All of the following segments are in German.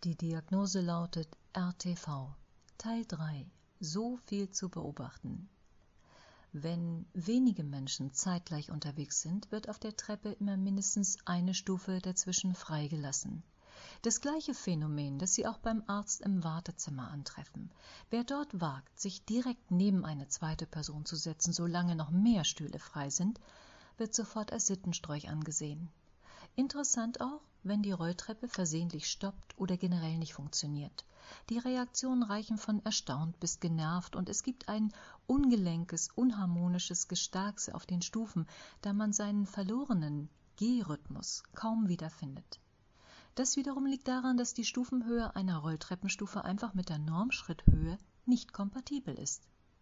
Die Diagnose lautet RTV. Teil 3. So viel zu beobachten. Wenn wenige Menschen zeitgleich unterwegs sind, wird auf der Treppe immer mindestens eine Stufe dazwischen freigelassen. Das gleiche Phänomen, das Sie auch beim Arzt im Wartezimmer antreffen. Wer dort wagt, sich direkt neben eine zweite Person zu setzen, solange noch mehr Stühle frei sind, wird sofort als Sittenstrolch angesehen. Interessant auch, wenn die Rolltreppe versehentlich stoppt oder generell nicht funktioniert. Die Reaktionen reichen von erstaunt bis genervt und es gibt ein ungelenkes, unharmonisches Gestarkse auf den Stufen, da man seinen verlorenen Gehrhythmus kaum wiederfindet. Das wiederum liegt daran, dass die Stufenhöhe einer Rolltreppenstufe einfach mit der Normschritthöhe nicht kompatibel ist.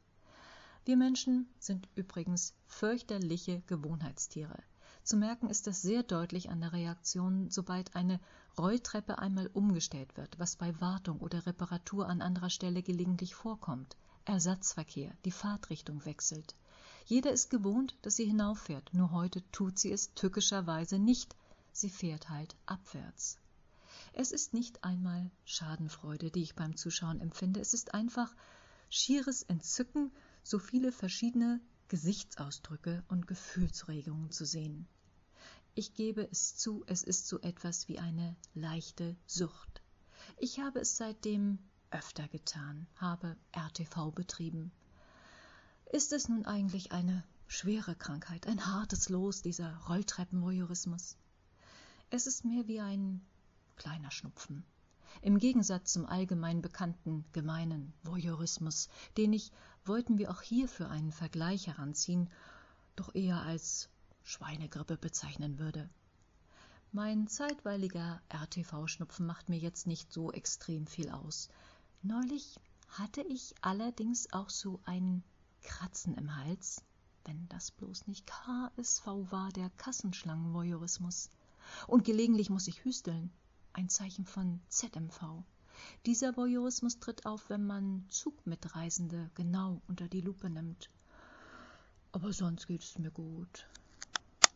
Wir Menschen sind übrigens fürchterliche Gewohnheitstiere. Zu merken ist das sehr deutlich an der Reaktion, sobald eine Rolltreppe einmal umgestellt wird, was bei Wartung oder Reparatur an anderer Stelle gelegentlich vorkommt. Ersatzverkehr, die Fahrtrichtung wechselt. Jeder ist gewohnt, dass sie hinauffährt, nur heute tut sie es tückischerweise nicht. Sie fährt halt abwärts. Es ist nicht einmal Schadenfreude, die ich beim Zuschauen empfinde. Es ist einfach schieres Entzücken, so viele verschiedene Gesichtsausdrücke und Gefühlsregungen zu sehen. Ich gebe es zu, es ist so etwas wie eine leichte Sucht. Ich habe es seitdem öfter getan, habe RTV betrieben. Ist es nun eigentlich eine schwere Krankheit, ein hartes Los, dieser Rolltreppenvoyeurismus? Es ist mehr wie ein kleiner Schnupfen. Im Gegensatz zum allgemein bekannten, gemeinen Voyeurismus, den ich, wollten wir auch hier für einen Vergleich heranziehen, doch eher als Schweinegrippe bezeichnen würde. Mein zeitweiliger RTV-Schnupfen macht mir jetzt nicht so extrem viel aus. Neulich hatte ich allerdings auch so ein Kratzen im Hals, wenn das bloß nicht KSV war, der Kassenschlangen-Voyeurismus. Und gelegentlich muss ich hüsteln, ein Zeichen von ZMV. Dieser Voyeurismus tritt auf, wenn man Zugmitreisende genau unter die Lupe nimmt. Aber sonst geht es mir gut.